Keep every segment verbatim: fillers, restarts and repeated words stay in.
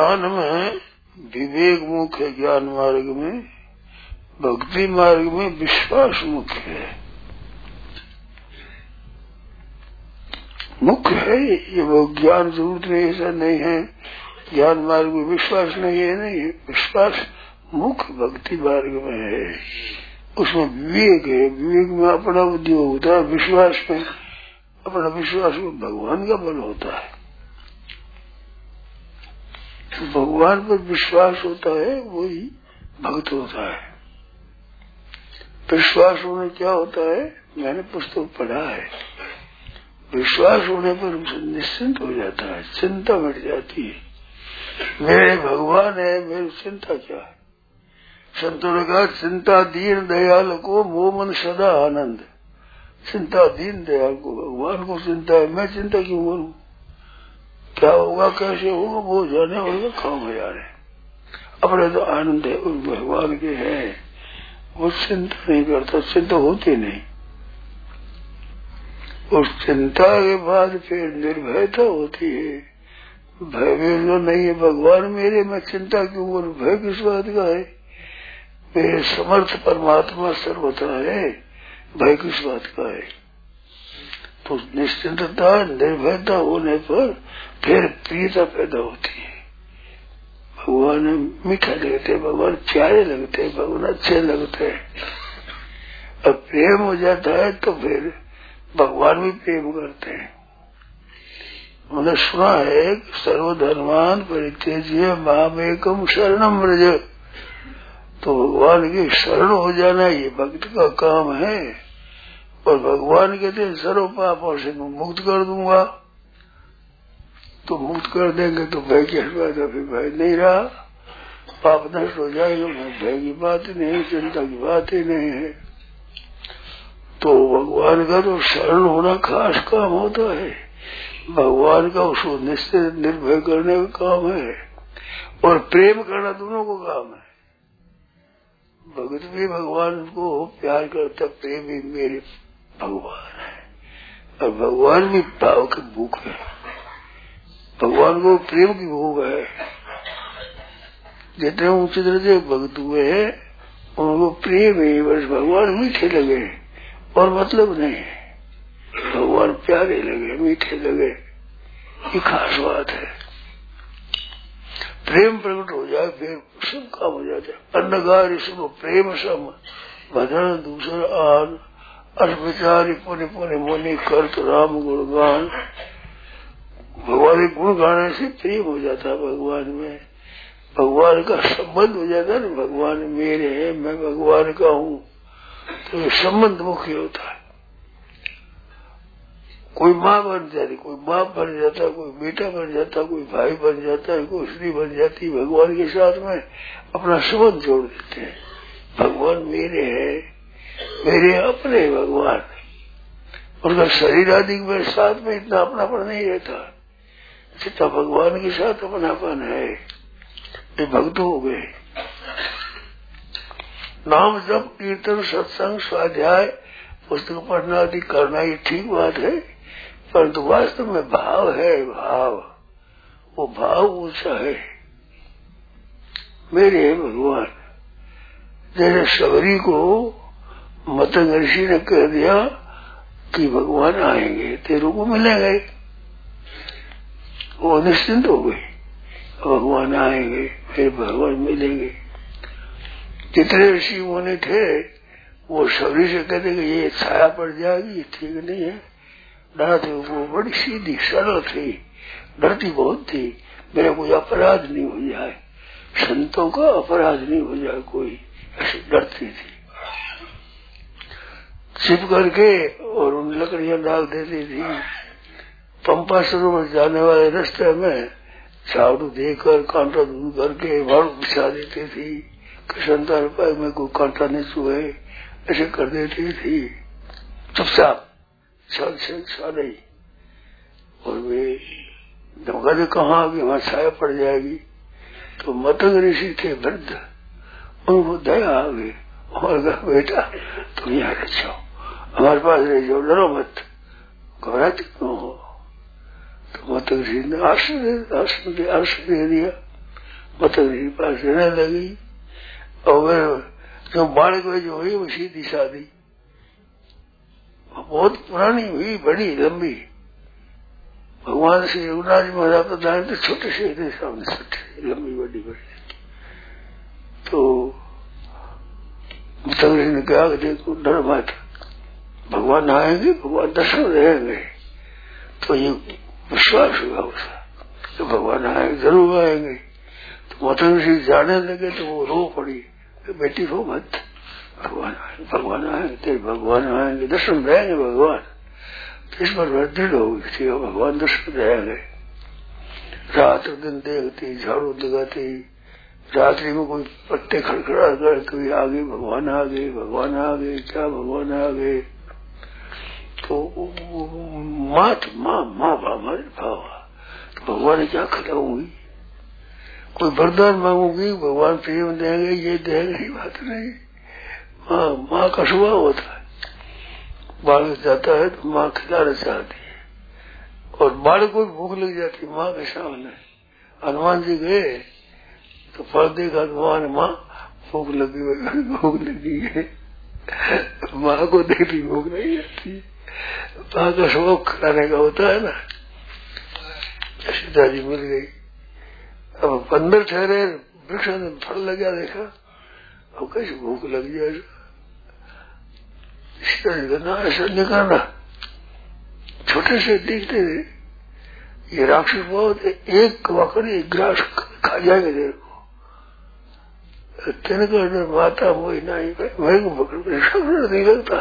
ज्ञान में विवेक मुख्य है, ज्ञान मार्ग में, भक्ति मार्ग में विश्वास मुख्य है। मुख्य है ये, वो ज्ञान जरूरत नहीं, ऐसा नहीं है। ज्ञान मार्ग में विश्वास नहीं है, नहीं है। विश्वास मुख्य भक्ति मार्ग में है, उसमें विवेक है। विवेक में अपना उद्योग होता है, विश्वास में अपना विश्वास में भगवान का बल होता है। भगवान पर विश्वास होता है वही भक्त होता है। विश्वास होने क्या होता है, मैंने पुस्तक पढ़ा है। विश्वास होने पर निश्चिंत हो जाता है, चिंता मिट जाती है। मेरे भगवान है, मेरी चिंता क्या है। संतों ने कहा चिंता दीन दयाल को मोह मन सदा आनंद। चिंता दीन दयाल को, भगवान को चिंता है, मैं चिंता क्यों करूं। क्या होगा कैसे होगा वो जाने वाले काम है यार। अपने तो आनंद है उस भगवान के है, वो चिंता नहीं करता, चिंता होती नहीं। उस चिंता के बाद फिर निर्भयता होती है। भय भी जो नहीं है, भगवान मेरे, मैं चिंता क्यों करूं। भय किस बात का है, मेरे समर्थ परमात्मा सर्वथा है, भय किस बात का है। तो निश्चिंतता निर्भयता होने पर फिर प्रियता पैदा होती है। भगवान मीठा लगते, भगवान प्यारे लगते, भगवान अच्छे लगते हैं। अब प्रेम हो जाता है तो फिर भगवान भी प्रेम करते हैं। मैंने सुना है कि सर्वधर्मान परित्यज्य मामेकम शरणम व्रज। तो भगवान की शरण हो जाना ये भक्त का काम है। और भगवान कहते हैं सर्व पापों से मैं मुक्त कर दूंगा। तो मुक्त कर देंगे तो भय की बात है, फिर भय नहीं रहा, पाप नष्ट हो जाएगा, भय की बात ही नहीं, चिंता की बात ही नहीं है। तो भगवान का तो शरण होना खास काम होता है। भगवान का उसको निश्चित निर्भय करने का काम है, और प्रेम करना दोनों को काम है। भगत भी भगवान को प्यार करता, प्रेम भी मेरे भगवान है, और भगवान भी भाव की भूख है। भगवान को प्रेम की भूख है। जितने ऊंचे दर्जे भक्त हुए हैं उनको प्रेम है, बस भगवान मीठे लगे और मतलब नहीं है। भगवान प्यारे लगे, मीठे लगे, ये खास बात है। प्रेम प्रकट हो जाए फिर सब काम हो जाता है। अन्नगार इसको प्रेम सम भजन दूसरा आन अस विचारी पुण्य पुण्य मुनि कर्त राम गुणगान। भगवान के गुण गाने से प्रेम हो जाता है भगवान में, भगवान का संबंध हो जाता है ना। भगवान मेरे हैं, मैं भगवान का हूँ, तो ये संबंध मुख्य होता है। कोई माँ बन जाती, कोई बाप बन जाता, कोई बेटा बन जाता, कोई भाई बन जाता है, कोई स्त्री बन जाती। भगवान के साथ में अपना संबंध जोड़ देते हैं। भगवान मेरे हैं, मेरे अपने भगवान। उनका शरीर आदि के साथ में इतना अपनापन नहीं रहता जितना भगवान के साथ अपनापन है। ये भक्त हो गए। नाम जप कीर्तन सत्संग स्वाध्याय पुस्तक पढ़ना आदि करना ये ठीक बात है, परंतु वास्तव में भाव है, भाव वो भाव ऊंचा है। मेरे भगवान जैसे शबरी को मतंग ऋषि ने कह दिया कि भगवान आएंगे, तेरे को मिलेंगे, वो निश्चिंत हो गई। भगवान आएंगे, फिर भगवान मिलेंगे। जितने ऋषि मुनि थे वो शबरी से कहते कि ये छाया पड़ जाएगी, ये ठीक नहीं है। डरते वो बड़ी सीधी सरल थी, डरती बहुत थी, मेरा कोई अपराध नहीं हो जाए, संतों का अपराध नहीं हो जाए कोई, ऐसी डरती थी। छिप करके और उन लकड़ियां डाल देती थी। पंपा सरोवर जाने वाले रास्ते में झाड़ू देकर कांटा दूर करके झाड़ू बिछा देती थी, संतान पाए में कोई कांटा नहीं चुहे, ऐसे कर देती थी। चुपचाप छल छल छा नहीं। और वे जब कहा कि वहां छाया पड़ जाएगी, तो मतंग ऋषि थे वृद्ध, उनको दया आ गई और कहा बेटा तुम यहाँ रह जाओ, हमारे पास रह जाओ, डरो मत, घबराते क्यों हो। तो मतंग ऋषि ने आश्रय आश्रय दे दिया। बतख के पास रहने लगी। और जो बालक में जो हुई वो सीधी शादी बहुत पुरानी हुई, बड़ी लंबी। भगवान श्री रघुनाथ जी महाराज प्रधान तो छोटे से थे, सामने छोटे लंबी बड़ी बड़ी। तो बतख ने कहा कि देखो डर मत, भगवान आएंगे, भगवान दर्शन रहेंगे। तो ये विश्वास हुआ उसका तो भगवान आएंगे, जरूर आएंगे। तो बतख ऋषि जाने लगे तो वो रो पड़ी, बेटी रो मत, भगवान आएंगे, भगवान आएंगे, तेरे भगवान आएंगे, दर्शन रहेंगे भगवान। तो इस पर दृढ़ हो गई थी, भगवान दर्शन रहेंगे। रात दिन देखती, झाड़ू लगाती, रात्रि में कोई पत्ते खड़खड़ा कर कोई आ गए, भगवान आ गए, भगवान आ गए, क्या भगवान आ गए। तो माँ तो माँ माँ हमारे भाव, तो भगवान ने क्या खिलाऊंगी, कोई वरदान मांगूंगी, भगवान प्रेम देंगे, ये देंगे, बात नहीं। माँ माँ का स्वभाव होता है, बालक जाता है तो माँ खिलाना चाहती है, और बालक को भी भूख लग जाती है माँ के सामने। हनुमान जी गए तो फल देखा, भगवान माँ भूख लगी, भूख लगी है। माँ को देखती भूख नहीं आती, माँ का शौक खिलाने का होता है ना। सीता जी मिल गई, अब अंदर ठहरे, वृक्ष में फल लगा, देखा अब कैसे भूख लग जाए। सीता जी कहना ऐसा नहीं करना, छोटे से दिखते थे ये राक्षस बहुत, एक कवाकर एक ग्रास खा जाएंगे तेरे को। तेने को माता मोई नहीं, मैं को पकड़ नहीं लगता,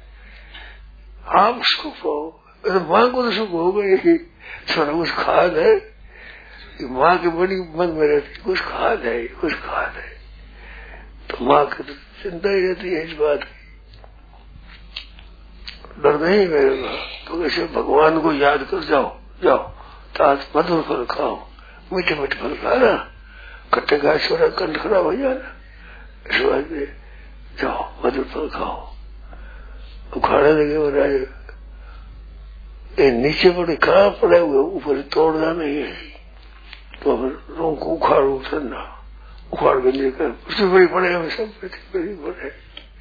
आप उसको पाओ। माँ को तो सुख हो गई, सोना कुछ खाद है, माँ की बड़ी मन में रहती, कुछ खाद है, कुछ खाद है। तो माँ की तो चिंता ही रहती है इस बात की, डर नहीं मेरे को। तो कैसे भगवान को याद कर जाओ, जाओ ताज मधुर फल खाओ, मीठे मीठे फल खाना, खट्टे का छोरा कंठ खराब हो जाना, इस बात में जाओ मधुर फल खाओ। तो खाने लगे महाराज, ये नीचे पड़े कहाँ पड़े हुए, ऊपर तोड़ना नहीं है, तो रों को उखाड़ उतरना, उखाड़ के लेकर उससे बड़ी पड़े, हमें सब बड़ी पड़े।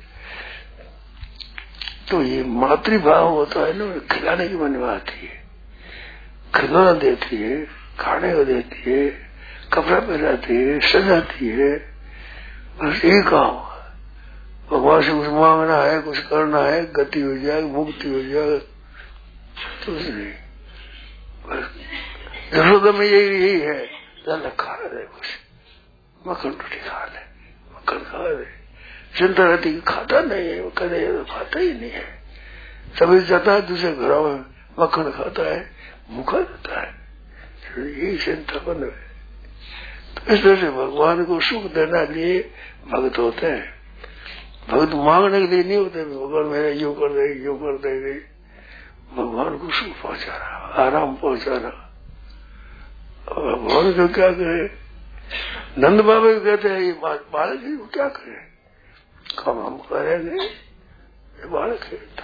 तो ये मातृभाव होता है ना, खिलाने की मन में आती है, खिलौना देती है, खाने को देती है, कपड़ा पहनाती है, सजाती है, बस यही काम। भगवान से कुछ मांगना है, कुछ करना है, गति हो जाए, मुक्ति हो जाए, तो नहीं। बस यशोदा में यही यही है, ज्यादा खा रहे, कुछ मक्खन रोटी खा ले, मक्खन खा ले, चिंता रहती कि खाता नहीं है, वो कहते तो खाता ही नहीं है। सभी जाता है दूसरे घरों में मक्खन खाता है, भूखा रहता है, यही चिंता बन है। तो इस तरह से भगवान को सुख देने के लिए भक्त होते हैं। भक्त मांगने के लिए नहीं होते, भगवान मेरा यूं कर दे, यूं कर देंगे। भगवान को सुख पहुंचाना, आराम पहुंचाना। और भगवान को क्या कहे, नंद बाबा कहते हैं ये बालक है, वो क्या करे, काम हम करेंगे, ये बालक है तो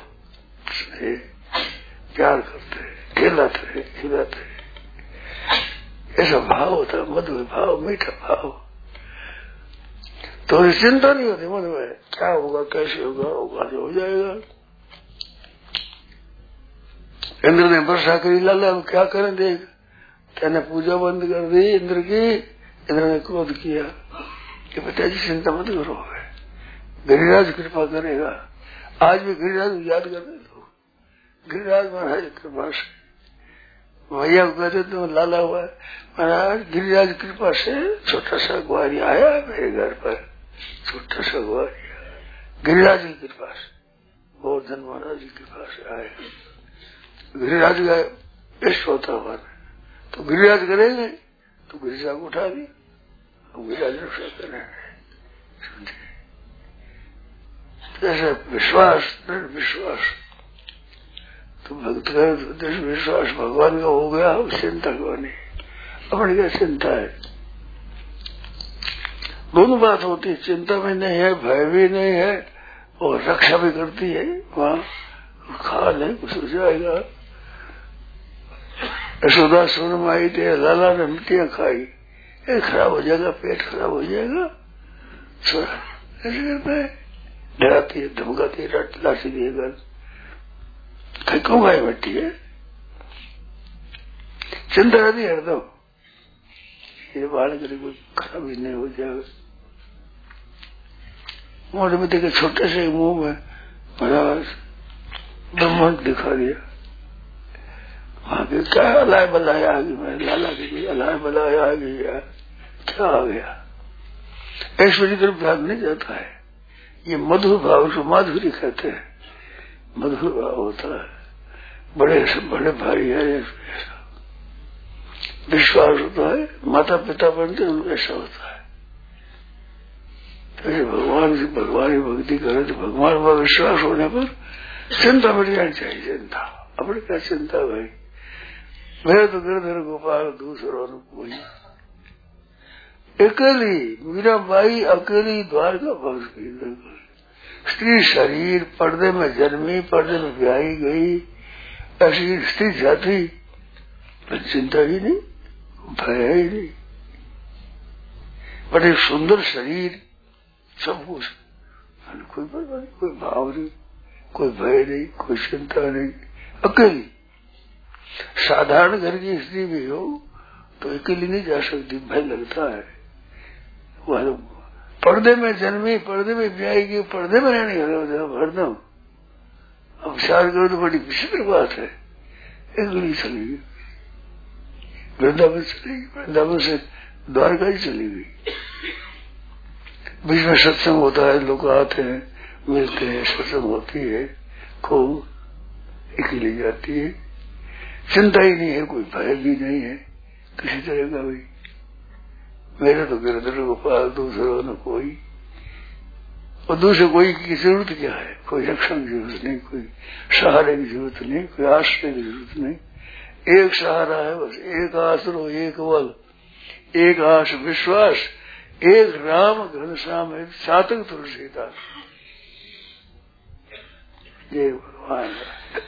प्यार करते हैं, खिलाते हैं, खिलाते हैं। ऐसा भाव होता है, मधुर भाव, मीठा भाव। तो चिंता नहीं होती मन में, क्या होगा, कैसे होगा, होगा जो हो जाएगा। इंद्र ने वर्षा करी, लाला अब क्या करें, देख कहने पूजा बंद कर दी इंद्र की। इंद्र ने क्रोध किया कि पिताजी चिंता मत करो, गिरिराज कृपा करेगा। आज भी गिरिराज याद करने दो, गिरिराज महाराज कृपा से। भैया को कहते तो लाला हुआ महाराज, गिरिराज कृपा से छोटा सा ग्वारी आया मेरे घर पर, छोटा सा ग्वारी गिरिराज की कृपा से, गोवर्धन महाराज की कृपा से आया। गिरिराज का इष्ट होता हुआ तो गिरिराज करेंगे, तो गिरिराज को उठा दी, गिरिराज रक्षा करेंगे। समझे, ऐसा विश्वास, दृढ़ विश्वास। तो भक्त का दृढ़ विश्वास भगवान का हो गया, चिंता को नहीं, अपनी क्या चिंता है। दोनों बात होती है, चिंता भी नहीं है, भय भी नहीं है, और रक्षा भी करती है। वहाँ खा ले कुछ हो जाएगा। यशोदा सोनम आई थे, लाला ने मिट्टियां खाई, ये खराब हो जाएगा, पेट खराब हो जाएगा, ऐसे करता है, डराती है, धमकाती है, लाठी दिएगा, क्यों गाय बैठी है, चिंता रहती है हरदम, ये बाल करे कोई खराबी नहीं हो जाएगा। मोटे में देखे छोटे से मुंह में बड़ा ब्रह्मांड दिखा दिया, वहां के क्या अलाय बलाय आ गई, मैं लाला की कोई अलाय बलाय आ गई यार, क्या आ गया, ऐश्वर्य तरफ ध्यान नहीं जाता है। ये मधुर भाव को माधुरी कहते हैं, मधुर भाव होता है, बड़े से बड़े भाई है, विश्वास होता है, माता पिता बनते ऐसा होता है। तो भगवान से भगवान की भक्ति करे तो भगवान पर विश्वास होने पर चिंता मिट जानी चाहिए। चिंता अपने क्या चिंता भाई, मेरे तो गिरधर गोपाल दूसरों कोई, अकेली मीराबाई अकेली द्वारका भक्त की, स्त्री शरीर पर्दे में जन्मी, पर्दे में ब्याही गई, ऐसी स्त्री जाति, चिंता ही नहीं, भय ही नहीं, बड़े सुंदर शरीर, सब कुछ, कोई परवाह नहीं, कोई भाव नहीं, कोई भय नहीं, कोई चिंता नहीं, अकेली। साधारण घर की स्त्री भी हो तो अकेली नहीं जा सकती, भय लगता है। वह पर्दे में जन्मी, पर्दे में ब्याही गई, पर्दे में रहने हरदम, अब विचार करो तो बड़ी विचित्र बात है। अकेली चली गई, वृंदावन चली गई, वृंदावन से द्वारका ही चली गई। बीच में सत्संग होता है, लोग आते हैं, मिलते हैं, सत्संग होती है, खूब अकेली जाती है, चिंता ही नहीं है, कोई भय भी नहीं है किसी तरह का भी। मेरे तो गिरधर गोपाल दूसरों न कोई, और दूसरे कोई की जरूरत क्या है, कोई रक्षण की जरूरत नहीं, कोई सहारे की जरूरत नहीं, कोई आश्रय की जरूरत नहीं, एक सहारा है बस, एक आश्रो, एक बल, एक आश विश्वास, एक राम घनश्याम है, सातक तुलसीदास, ये भगवान।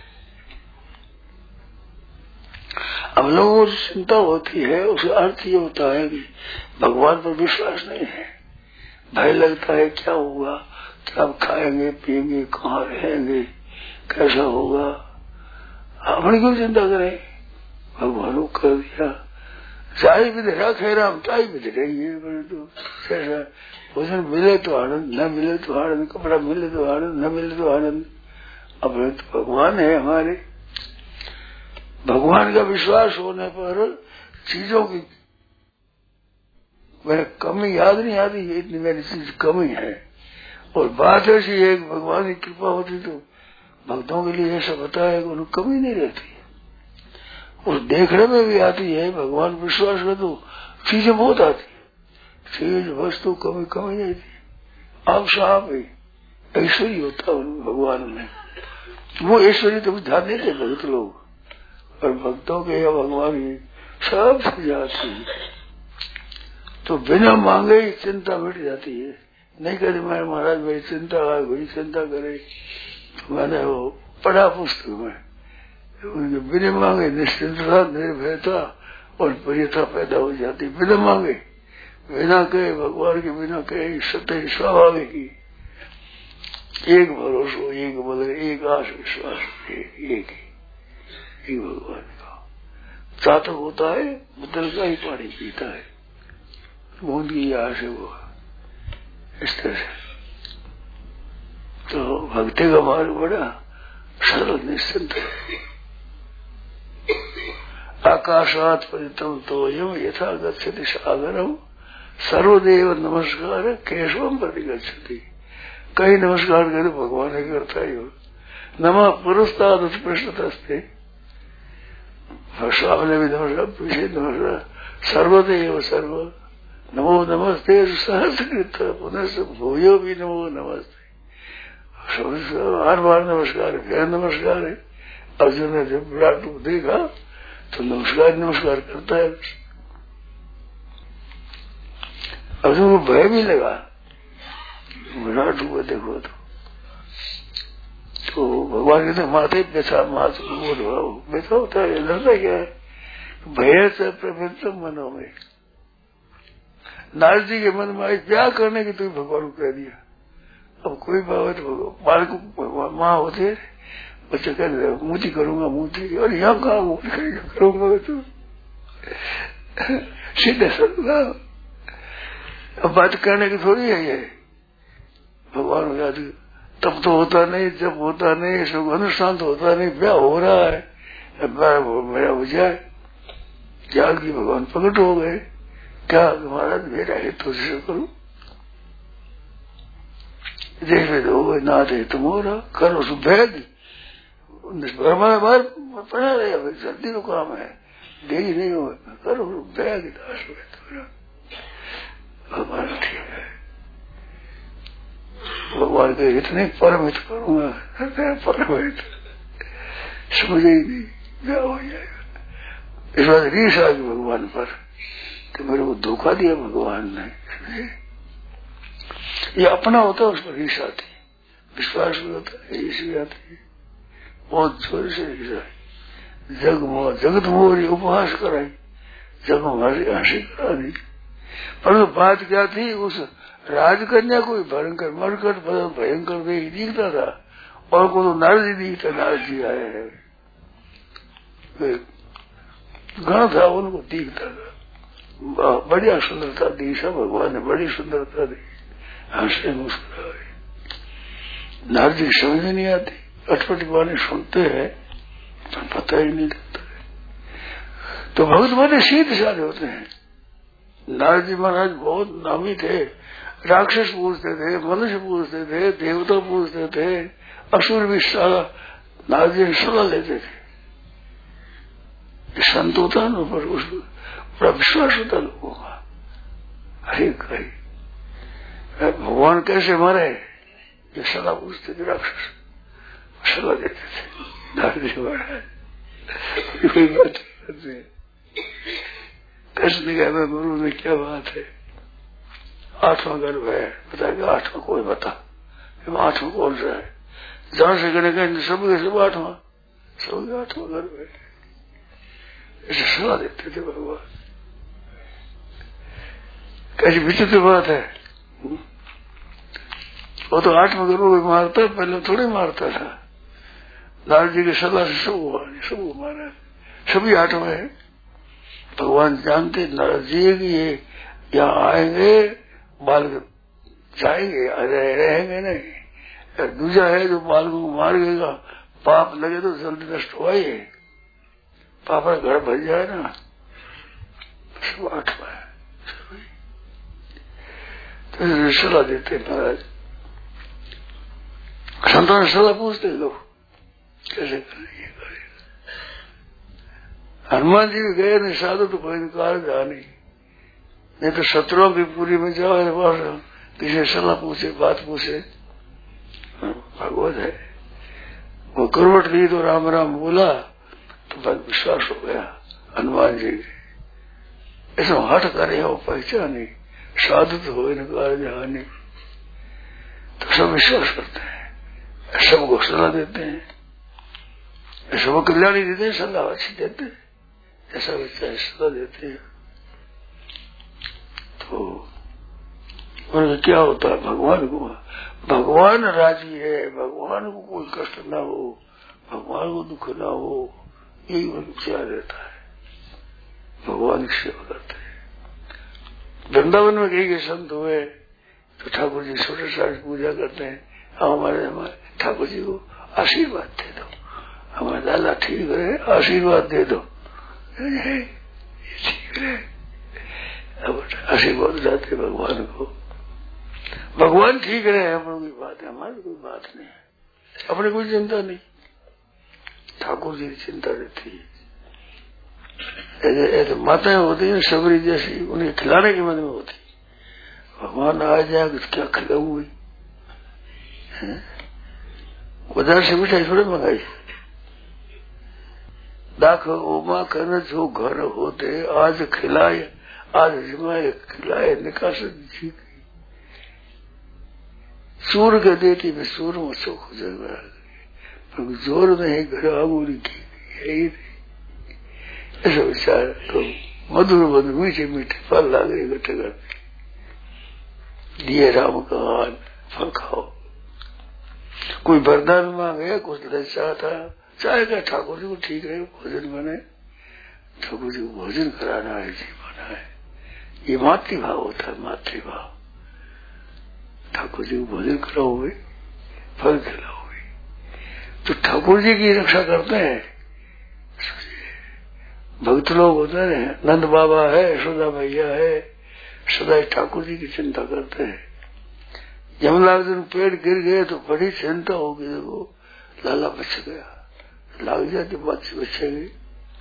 अब लोगों को चिंता होती है, उसका अर्थ ये होता है कि भगवान पर विश्वास नहीं है, भय लगता है क्या होगा, क्या आप खाएंगे पिएंगे, कहाँ रहेंगे, कैसा होगा, अपनी क्यों चिंता करें, भगवान को कर दिया, चाय भी धरा खेराम, चाय भी धरेंगे, परंतु कैसा भोजन मिले तो आनंद, न मिले तो आनंद, कपड़ा मिले तो आनंद, न मिले तो आनंद, अपने तो भगवान है हमारे। भगवान का विश्वास होने पर चीजों की मेरे कमी याद नहीं आती, इतनी मेरी चीज कमी है, और बात ऐसी है कि भगवान की कृपा होती तो भक्तों के लिए ऐसा बताया कि उन्हें कमी नहीं रहती, और देखने में भी आती है, भगवान विश्वास में तो चीजें बहुत आती, चीज वस्तु कमी कमी नहीं थी, आप साहब ऐश्वर्य होता है भगवान में, वो ऐश्वर्य तो ध्यान नहीं देते भक्त लोग, और भक्तों के या भगवान की सब जाती है, तो बिना मांगे ही चिंता मिट जाती है। नहीं कहते मैं महाराज मेरी चिंता है, बड़ी चिंता करे, तो मैंने वो पढ़ा पुस्तक में, बिना मांगे निश्चिंतता, निर्भयता और प्रियता पैदा हो जाती, बिना मांगे, बिना कहे, भगवान के बिना कहे, सत्य स्वाभाविक ही, एक भरोसा, एक बल, एक आश विश्वास, एक एक ही भगवान का। चातक होता है, बदल का ही पानी पीता है, बूंद की आश है वो, इस तरह से। तो भक्ति का मार्ग बड़ा सरल निश्चिंत है। आकाशात परितम तो यम यथा गच्छति सागरम, सर्वदेव नमस्कार केशवम प्रतिगच्छति। कहीं नमस्कार करे भगवान ही करता ही हो, नमः पुरस्ताद पृष्ठतस्ते, सामने भी नमस्कार, पीछे नमस्कार, सर्वदेव सर्व नमो नमस्ते सहस्रकृत पुनः भूयो भी नमो नमस्ते, बार बार नमस्कार, फिर नमस्कार है। अर्जुन ने जब विराट रूप देखा तो नमस्कार नमस्कार करता है, अर्जुन को भय भी लगा, विराट रूप देखो तो, तो भगवान कहते माते पैसा मात बोल भाव पैसा होता है, लड़ता क्या है, भय से प्रवृत्त मनो में, नारद जी के मन में आई क्या करने की तू भगवान को कह दिया। अब कोई बात बालक को माँ होते बच्चे कह रहे मूर्ति करूंगा मूर्ति और यहाँ कहा मूर्ति करूंगा तू सीधे सदा। अब बात करने की थोड़ी है ये। भगवान याद तब तो होता नहीं जब होता नहीं सब अनुष्ठान तो होता नहीं ब्याह हो रहा है मेरा हो जाए त्याग की भगवान प्रकट हो गए क्या महाराज मेरा हित तो से करूं देश में हो गए ना दे तुम हो रहा करो सु भेद हमारा बाहर पड़ा रहे जल्दी तो काम है देरी नहीं हो करो बैग दास हुए भगवान ठीक है भगवान के इतने परमित करूंगा परमित समझ ही नहीं क्या हो जाएगा। इस बात रीस आ गई भगवान पर तो मेरे को धोखा दिया भगवान ने। ये अपना होता है उस पर रीस आती विश्वास भी होता है रीस भी आती है बहुत जोर से रीस आई। जग मोह जगत मोहरी उपहास कराई जग हमारी हंसी करा दी। परंतु बात क्या थी उस राजकन्या को भयंकर मरकट भयंकर देख दिखता था और को तो नारद जी दिखता नारद जी आए हैं गण था उनको दिखता था बढ़िया सुंदरता दी सब भगवान ने बड़ी सुंदरता दी हंसे मुस्कुराए। नारद जी समझ नहीं आती अटपटी बातें सुनते हैं पर पता ही नहीं लगता है। तो भक्त बड़े सीधे साधे होते हैं। नारद जी महाराज बहुत नामी थे राक्षस पूछते थे मनुष्य पूछते थे देवता पूछते थे असुर भी सारा नारद जी सलाह लेते थे। संत होता है पर उस बड़ा विश्वास होता लोगों का हरे कही भगवान कैसे मरे ये सलाह पूछते थे राक्षस सलाह देते थे नारद जी महाराज कोई बात करते कृष्ण कह गुरु में क्या बात है आठवां गर्भ है बताएगा आठवां कोई बता आठवां कौन सा है जहां से कहने कहें सब सब आठवां सब आठवां गर्भ है ऐसे सलाह देते थे भगवान। कैसी विचित्र बात है वो तो आठवां गर्भ को मारता पहले थोड़ी मारता था लाल जी की सलाह से सब हुआ सब मारा सभी आठवां है। भगवान जानते नारद जी की ये यहाँ आएंगे बाल जाएंगे रहेंगे नहीं दूसरा है जो बाल को मार देगा पाप लगे तो जल्दी नष्ट हुआ ही पापा घर भर जाए ना सब आठवां है तो सलाह देते महाराज संतान सलाह पूछते लोग कैसे करेंगे हनुमान जी भी गए नहीं साधु तो कोई निकाल जा नहीं नहीं तो शत्रुओं की पूरी में जाओ किसी सलाह पूछे बात पूछे भगवत है वो करवट ली तो राम राम बोला तो बस विश्वास हो गया हनुमान जी के ऐसा हट करे वो पहचानी साधु तो हो निकाल जा नहीं तो सब विश्वास करते हैं सबको सलाह देते हैं सबको कल्याणी देते हैं सलाह अच्छी देते हैं ऐसा बच्चा सलाह देते हैं तो उनका क्या होता है भगवान को भगवान राजी है भगवान को कोई कष्ट ना हो भगवान को दुख ना हो यही उनका विचार रहता है भगवान की सेवा करते हैं। वृंदावन में कई के संत हुए तो ठाकुर जी छोटे साथ पूजा करते हैं हमारे हमारे ठाकुर जी को आशीर्वाद दे दो हमारे दादा ठीक रहे आशीर्वाद दे दो ठीक रहे अब आशीर्वाद जाते भगवान को भगवान ठीक रहे अपनी कोई बात है हमारी कोई बात नहीं है अपनी कोई चिंता नहीं ठाकुर जी की चिंता रहती है। ऐसे माताएं होती है सबरी जैसी उन्हें खिलाने के मन में होती भगवान आ जाए तो क्या खिलाऊंगी बाजार से मिठाई थोड़े मंगाई दाख उमा कर जो घर होते आज खिलाए आज जिमाए खिलाए निकास जी सूर के देती में सूर में सुख हो जाएगा पर जोर नहीं घर आंगुली की यही ऐसा विचार तो मधुर मधुर मीठे मीठे फल लागे गठे करते दिए राम का फल खाओ। कोई वरदान मांगे, कुछ लज्जा था, चाहे क्या ठाकुर जी को ठीक है भोजन बने, ठाकुर जी को भोजन कराना है, जीवन है, ये मातृभाव होता है, मातृभाव। ठाकुर जी को भोजन कराओगे, फल खिलाओगे, तो ठाकुर जी की रक्षा करते हैं। भक्त लोग होते हैं, नंद बाबा है, यशोदा मैया है, सदा ठाकुर जी की चिंता करते हैं। जमलाल दिन पेड़ गिर गए तो बड़ी चिंता होगी, देखो लाला बच गया, लाग जाती बात बचेगी।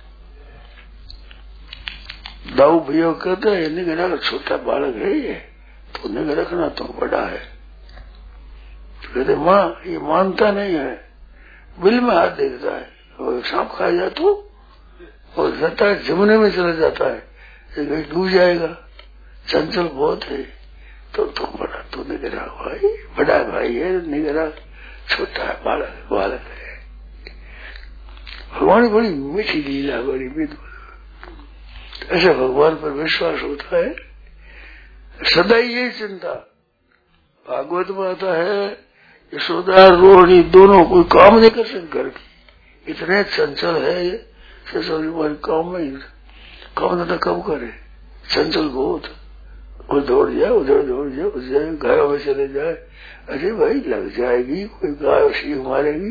दाऊ भैया कहते हैं निगरा का छोटा बालक है ये, तो निगरा रखना तो बड़ा है। तो कहते माँ ये मानता नहीं है, बिल में हाथ देखता है, और सांप खा जा तो और जाता है, जमुने में चला जाता है, कहीं डूब जाएगा, चंचल बहुत है। तो तुम बड़ा, तू निगरा भाई, बड़ा भाई है, निगरा छोटा है, बालक बालक है। भगवान बड़ी मीठी लीला, बड़ी विद्वत, ऐसा भगवान पर विश्वास होता है, सदा ये चिंता। भागवत में आता है यशोदा रोहिणी दोनों कोई काम नहीं कर सकते घर की, इतने चंचल है ये, हमारे काम में काम धंधा कब करे, चंचल बहुत, वो दौड़ जाए उधर दौड़ जाए उधर घरों में चले जाए, अरे भाई लग जाएगी, कोई गाय सीख मारेगी।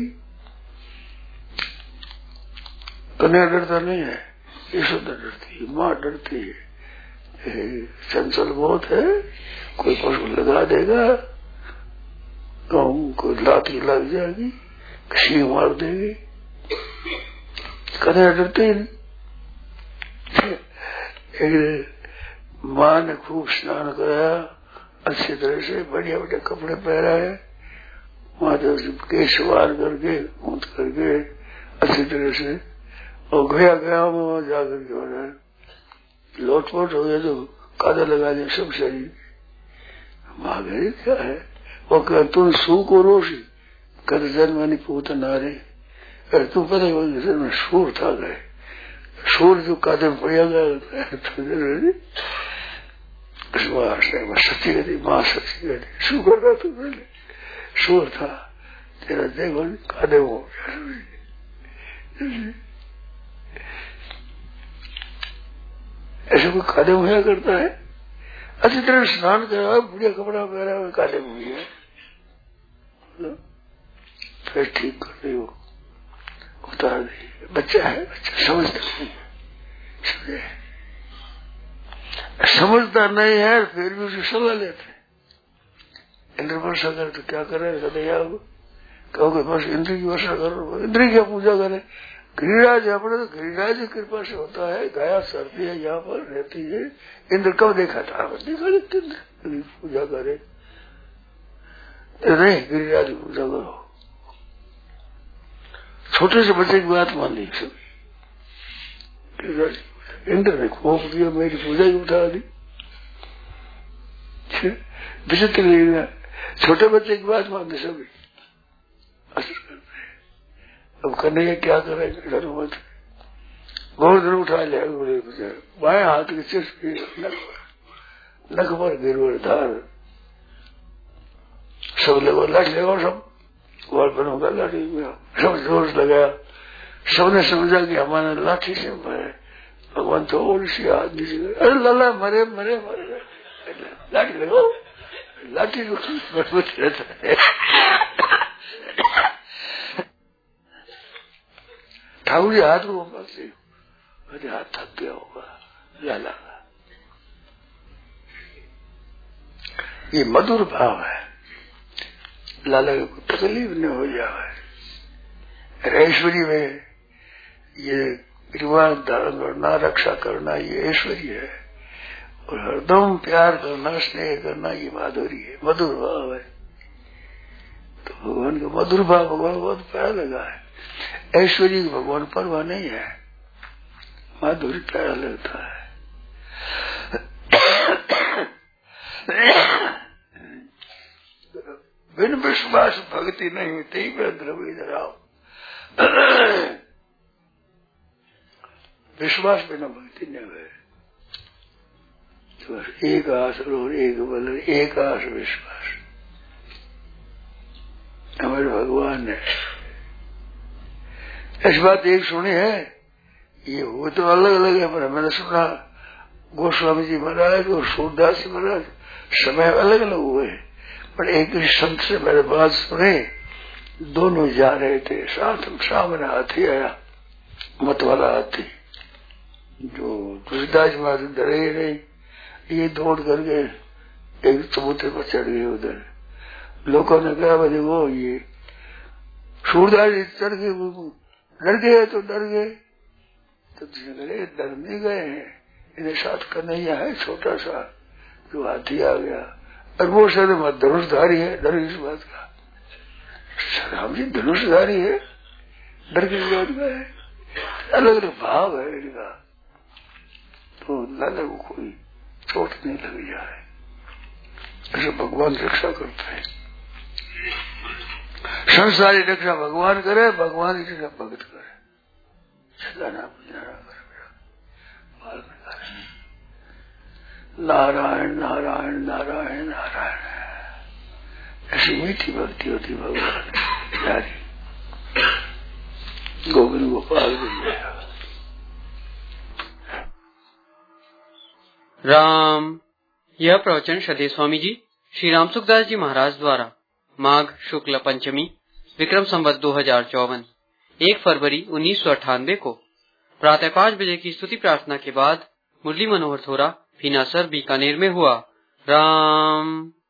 कन्या डरता नहीं है, यशोदा डरती है, माँ डरती है, चंचल बहुत है, कोई पशु लगा देगा, गाँव कोई लाठी लग जाएगी, सीख मार देगी, कन्या डरते ही नहीं। माँ ने खूब स्नान कराया, अच्छी तरह से बढ़िया बढ़िया कपड़े पहनाए, माता से केश वार करके ऊँट करके अच्छी तरह से, और गया गया वहां जाकर के बना लोटपोट हो गया तो कादा लगा दिया सब शरीर। माँ गई क्या है, वो कह तुम सू को रोशी कर जन्मनी पूत नारे, अरे तुम पता में सूर था गए, सूर जो कादे में पड़िया गया सच्ची गति, माँ सच्ची गति, शू करता तू पहले सूर था तेरा, देखो कादे में हो गया। ऐसे कोई कादे मुहैया करता है, अच्छी तरह स्नान करा, बढ़िया कपड़ा पहना हुआ, कादे मुहैया, फिर ठीक कर रही हो, उतार दी। बच्चा है, बच्चा समझता नहीं है, समझता नहीं है, फिर भी उसे सलाह लेते। इंद्र वर्षा करे तो क्या करे, कदैया कहोगे बस इंद्र की वर्षा करो, इंद्र की पूजा करे। गिरिराज अपने तो गिरिराज की कृपा से होता है, गाया सर्दी है यहाँ पर रहती है, इंद्र कब देखा था, देखा नहीं, इंद्र पूजा करे, नहीं गिरिराज की पूजा करो। छोटे से बच्चे की बात मान ली सभी, इंद्र ने खोप दिया, मेरी पूजा ही उठा दी, विचित्र लीला। छोटे बच्चे की बात मान ली सभी, असर करते हैं। अब कन्हैया क्या करेंगे, डर मत, बहुत दिन उठा लिया, बाएं हाथ की चिस्पी नख पर गिरवर धार, सब लोग लाठ लगा, सब गोल पर होगा लाठी में, सब जोर लगाया, सबने समझा कि हमारे लाठी से मरे, भगवान थोड़ी सी हाथ नीचे, अरे लाला मरे मरे मरे, लाठी लगाओ, लाठी मजबूत रहता है। ठाकुर जी हाथ को पकड़ते, अरे हाथ थक गया होगा लाला का, ये मधुर भाव है, लाला को तकलीफ न हो जाए। ऐश्वर्य में ये गिरवान धारण करना, रक्षा करना, ये ऐश्वर्य है, और हरदम प्यार करना, स्नेह करना, ये माधुरी है, मधुर भाव है। तो भगवान का मधुर भाव भगवान बहुत प्यारा लगा है। ऐश्वर्य की भगवान परवाह नहीं है, माधुरी प्यारा लगता है। बिन विश्वास भक्ति नहीं थी, द्रवी धराओ, विश्वास बिना भक्ति नहीं है। बस एक आस और एक बल, एक आस विश्वास हमारे भगवान ने। इस बात एक सुनी है, ये वो तो अलग अलग है, पर मैंने सुना गोस्वामी जी महाराज और सूरदास जी महाराज समय अलग अलग हुए, पर एक ही संत से मेरे बात सुने, दोनों जा रहे थे साथ में, सामने हाथी आया, मत वाला हाथी, जो तुलसीदास महाराज डरे ही नहीं, ये दौड़ करके एक चबूतरे पर चढ़ गए। उधर लोगों ने कहा भाई वो ये सूरदास जी चढ़ गए, डर गए तो डर गए, तो करे डर नहीं गए हैं, इन्हें साथ कन्हैया है छोटा सा जो हाथी आ गया, और वो सर धनुषधारी है, डर इस बात का, राम जी धनुषधारी है, डर किस बात का है, अलग अलग भाव है इनका, तो लाला को कोई चोट नहीं लग जाए, ऐसे भगवान रक्षा करते हैं। संसारी रक्षा भगवान करे, भगवान की रक्षा भगत करे, सदा नाम नारायण नारायण नारायण नारायण, ऐसी मीठी भक्ति होती भगवान प्यारी, गोविंद गोपाल जी। राम। यह प्रवचन श्रद्धेय स्वामी जी श्री राम सुखदास जी महाराज द्वारा माघ शुक्ल पंचमी विक्रम संवत दो हजार चौवन एक फरवरी उन्नीस सौ अट्ठानवे को प्रातः पाँच बजे की स्तुति प्रार्थना के बाद मुरली मनोहर थोरा, भीनासर, बीकानेर में हुआ। राम।